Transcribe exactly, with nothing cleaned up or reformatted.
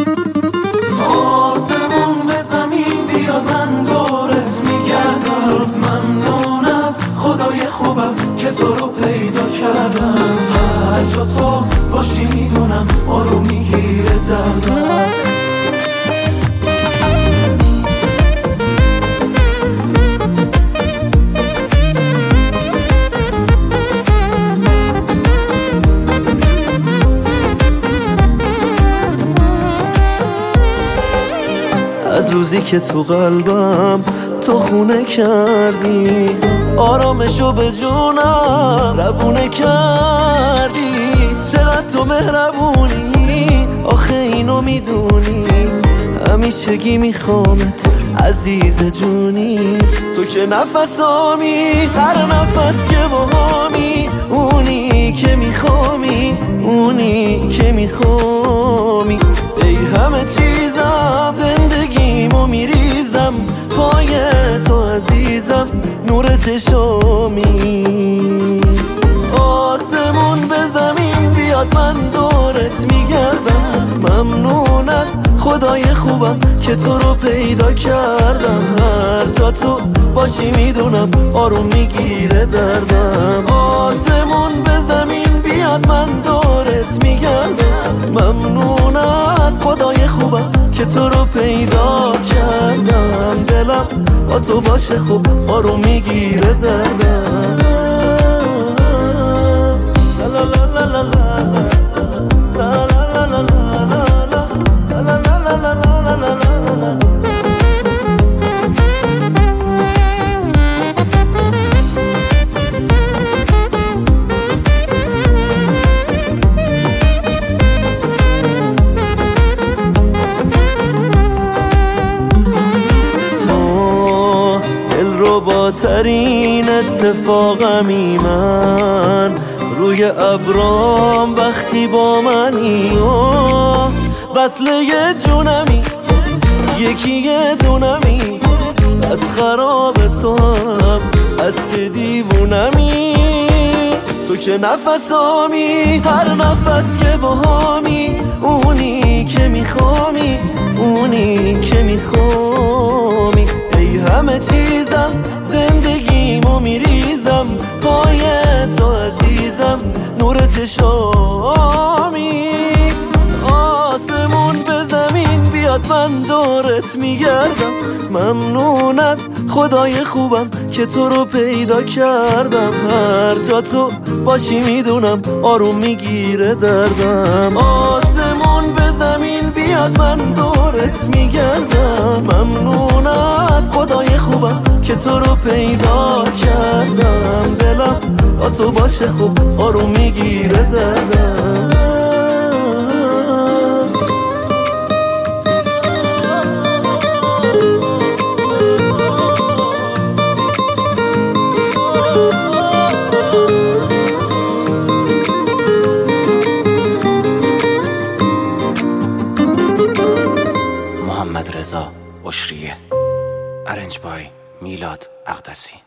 آسمون به زمین بیاد من دورت میگردم، ممنون از خدای خوبم که تو رو پیدا کردم. هر جا تو باشی میدونم آروم میگیره دردم. از روزی که تو قلبم تو خونه کردی، آرامشو به جونم روونه کردی. چقدر تو مهربونی آخه اینو میدونی، همیشگی میخوامت عزیز جونی. تو که نفسامی هر نفس که باهامی، اونی که میخوامی اونی که میخوامی. ای همه چیزم زندگیمو میریزم پای تو عزیزم، نور چشامی. آسمون به زمین بیاد من دورت میگردم، ممنون از خدای خوبم که تو رو پیدا کردم. هر جا تو باشی میدونم آروم میگیره دردم. آسمون به زمین بیاد من دورت میگردم، ممنون از خدای خوبم که تو رو پیدا کردم. دلم با تو باشه خوب آروم میگیره دردم. لا لا لا لا لا لا لا لا لا لا لا لا. با ترین اتفاقمی من روی ابرام وقتی با منی، وصله جونمی یکی یه دونمی. بد خراب تو هم از که دیوونمی، تو که نفسامی هر نفس که باهامی، اونی که میخوامی اونی که میخوامی. ای همه چیزم زندگیمو میریزم پای تو عزیزم، نور چشامی. آسمون به زمین بیاد من دورت میگردم، ممنون از خدای خوبم که تو رو پیدا کردم. هر جا تو باشی میدونم آروم میگیره دردم. آسمون به زمین بیاد من دورت میگردم، ممنون از خدای خوبم که تو رو پیدا کردم. دلم با تو باشه خوب آروم میگیره دردم. محمد رضا اشریه، ارنج بای میلاد اقدسی.